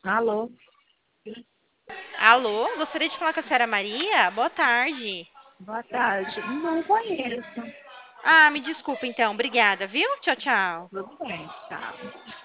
Alô, Alô, gostaria de falar com a senhora Maria? Boa tarde. boa tarde. Não conheço. Ah, me desculpa então, obrigada, viu? Tchau, tchau. Tudo bem, tchau.